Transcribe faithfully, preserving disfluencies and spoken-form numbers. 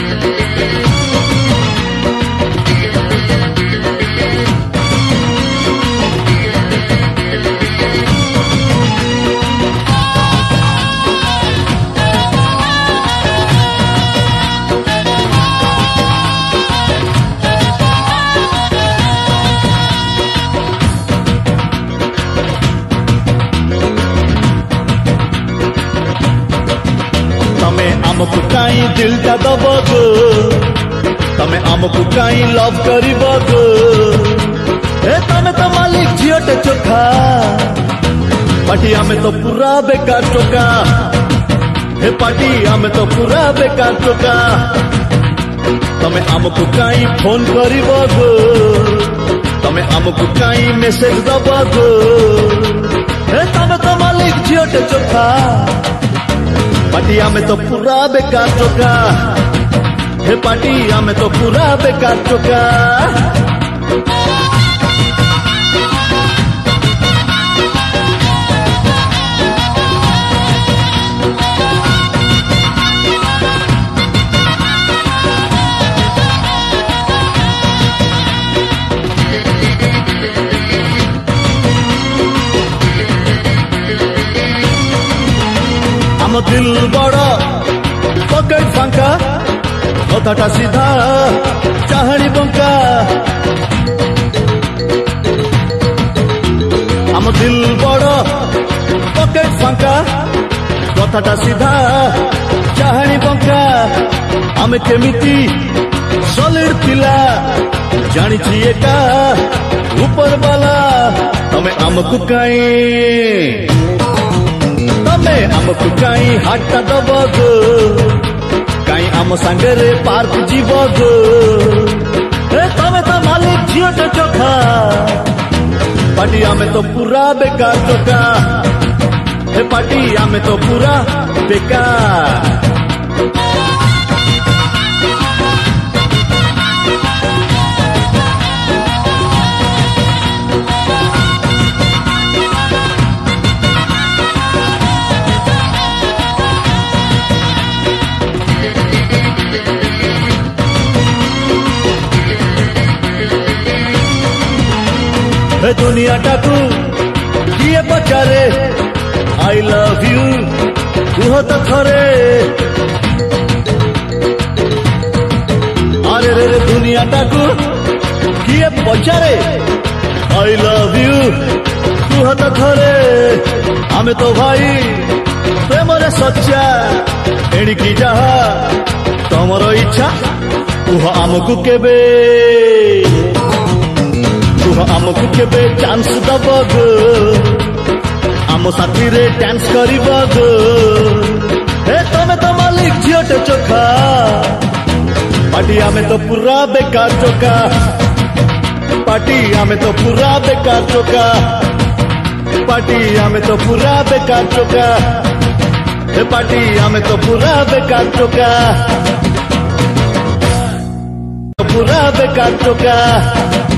आमको काई दिलटा दब गो तमे आमको काई लव करिब गो ए तमे तो मालिक झियोटे चोखा पार्टी आमे तो पूरा बेकार चोका हे पार्टी आमे तो पूरा बेकार चोका तमे आमको काई फोन करिब गो तमे आमको काई मेसेज दब गो ए तमे तो मालिक झियोटे चोखा पार्टी आमे तो पूरा बेकार चोका हे पार्टी आमे तो पूरा बेकार चोका आम दिल बड़ा पकड़ फांका कथाटा सीधा चाहणी बंका आम दिल बड़ा पकड़ फांका कथाटा सीधा चाहणी बंका आमे केमिति सॉलिड पिला जानी छिए का ऊपर वाला तमे आमको काई तमे आमको काई हाटा दब गो काई आम सांगरे पार्क जीव गो ए तमे तो मालिक झियोटे चोखा पार्टी आमे तो पूरा बेकार चोका हे पार्टी आमे तो पूरा बेकार दुनिया टाकू किए पचारे आई लव यू कुह तो थरे अरे रे रे दुनिया टाकू किए पचारे आई लव यू कुह तो थरे आमे तो भाई प्रेम रे सच्चा एणिकी जहा तमर इच्छा कुह आमको केबे आमको केबे चांस दब गो आम साथी रे डांस करिब गो हे तमे तो मालिक झियोटे चोखा पार्टी आमे तो पूरा बेकार चोका पार्टी आमे तो पूरा बेकार चोका पार्टी आमे तो पूरा बेकार चोका हे पार्टी आमे तो पूरा बेकार चोका पूरा बेकार चोका।